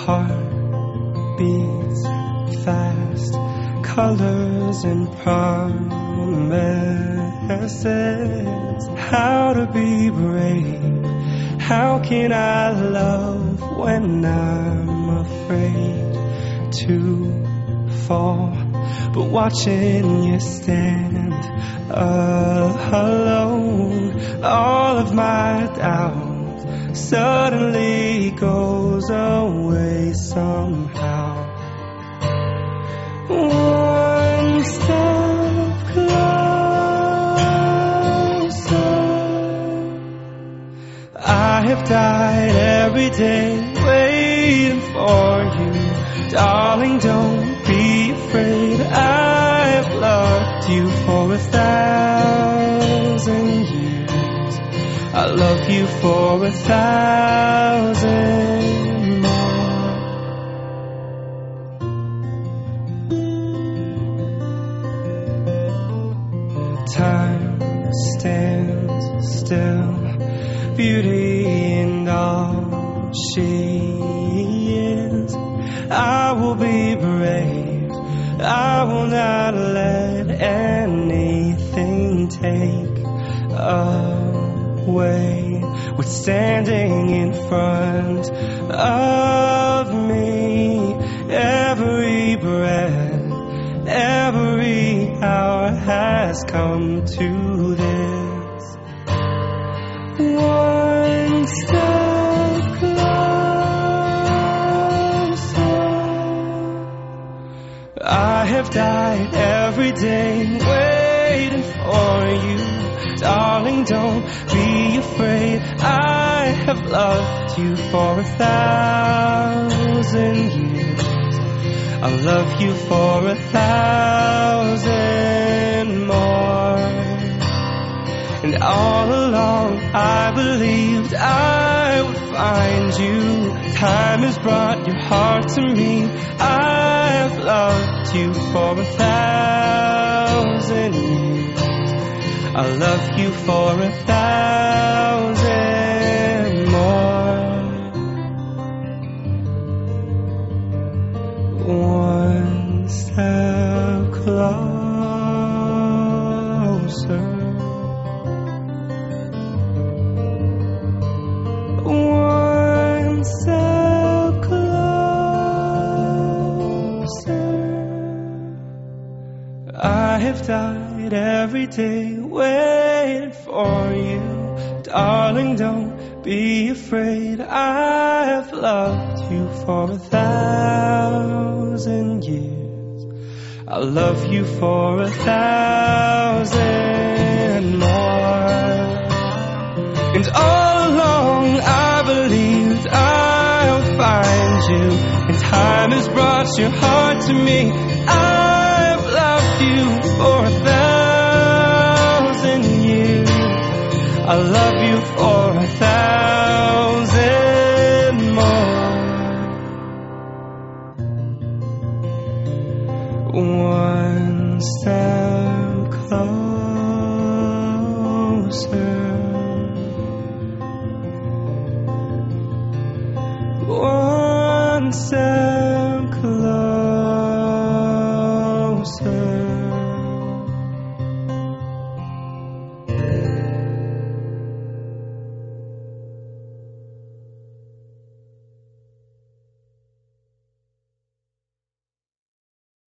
heart beats fast, colors and promises. How to be brave? How can I love when I'm afraid to fall? But watching you stand alone, all of my doubt suddenly goes away somehow. One step closer. I have died every day waiting for you. Darling, don't be afraid. I've loved you for 1,000 years. I love you for 1,000 more. Time stands still, beauty in all she is. I will be brave, I will not let anything take away what's standing in front of me. Every breath, every hour has come to this. One step closer. I have died every day waiting for you. Darling, don't be afraid. I have loved you for 1,000 years. I'll love you for 1,000 more. And all along I believed I would find you. Time has brought your heart to me. I've loved you for 1,000 years. I'll love you for 1,000 more. One step closer. One step closer. I have died every day waiting for you. Darling, don't be afraid. I have loved you for 1,000 years. I'll love you for 1,000 more. And all along I believed I'll find you. And time has brought your heart to me. I've loved you for 1,000 years. I'll love you for 1,000 more. One step closer. One step